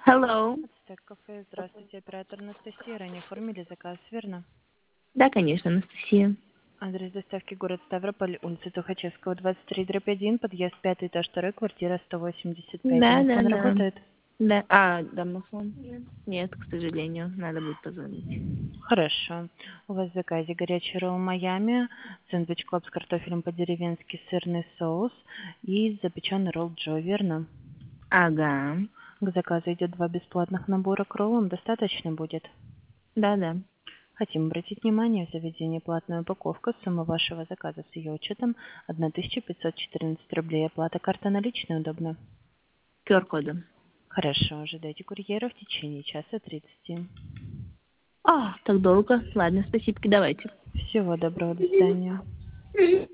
Hello. Ацтек кафе. Здравствуйте, оператор Анастасия. Ранее оформили заказ, верно? Да, конечно, Анастасия. Адрес доставки город Ставрополь, улица Тухачевского, 23/1, подъезд 5, этаж 2, квартира 185. Да, да, Домофон да. работает? Да. Домофон? Нет, к сожалению, надо будет позвонить. Хорошо. У вас в заказе горячий ролл Майами, сэндвич клаб с картофелем по-деревенски, сырный соус и запеченный ролл Джо, верно? Ага. К заказу идет 2 бесплатных набора к роллам. Достаточно будет? Да, да. Хотим обратить внимание, в заведении платная упаковка. Сумма вашего заказа с ее учетом 1514 рублей. Оплата карта наличная удобно? QR-кодом. Хорошо, ожидайте курьера в течение часа 30. Так долго. Ладно, спасибо, давайте. Всего доброго, до свидания.